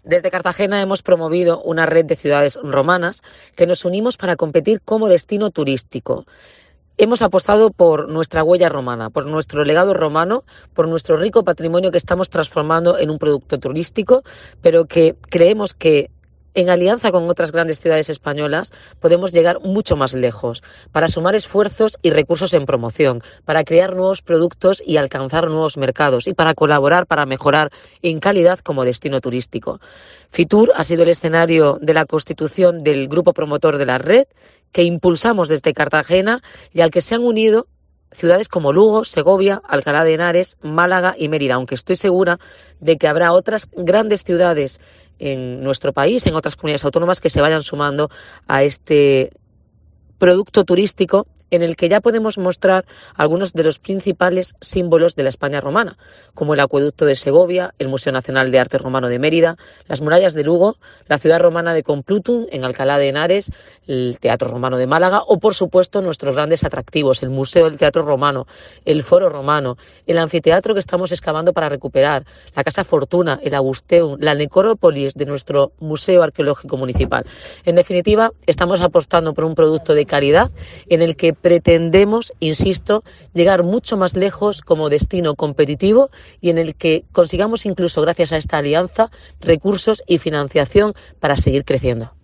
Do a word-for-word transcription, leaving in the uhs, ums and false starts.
Desde Cartagena hemos promovido una red de ciudades romanas que nos unimos para competir como destino turístico. Hemos apostado por nuestra huella romana, por nuestro legado romano, por nuestro rico patrimonio que estamos transformando en un producto turístico, pero que creemos que en alianza con otras grandes ciudades españolas podemos llegar mucho más lejos para sumar esfuerzos y recursos en promoción, para crear nuevos productos y alcanzar nuevos mercados y para colaborar para mejorar en calidad como destino turístico. Fitur ha sido el escenario de la constitución del grupo promotor de la red que impulsamos desde Cartagena y al que se han unido ciudades como Lugo, Segovia, Alcalá de Henares, Málaga y Mérida, aunque estoy segura de que habrá otras grandes ciudades en nuestro país, en otras comunidades autónomas que se vayan sumando a este producto turístico en el que ya podemos mostrar algunos de los principales símbolos de la España romana, como el acueducto de Segovia, el Museo Nacional de Arte Romano de Mérida, las murallas de Lugo, la ciudad romana de Complutum en Alcalá de Henares, el Teatro Romano de Málaga o, por supuesto, nuestros grandes atractivos, el Museo del Teatro Romano, el Foro Romano, el anfiteatro que estamos excavando para recuperar, la Casa Fortuna, el Augusteum, la necrópolis de nuestro Museo Arqueológico Municipal. En definitiva, estamos apostando por un producto de calidad en el que pretendemos, insisto, llegar mucho más lejos como destino competitivo y en el que consigamos incluso, gracias a esta alianza, recursos y financiación para seguir creciendo.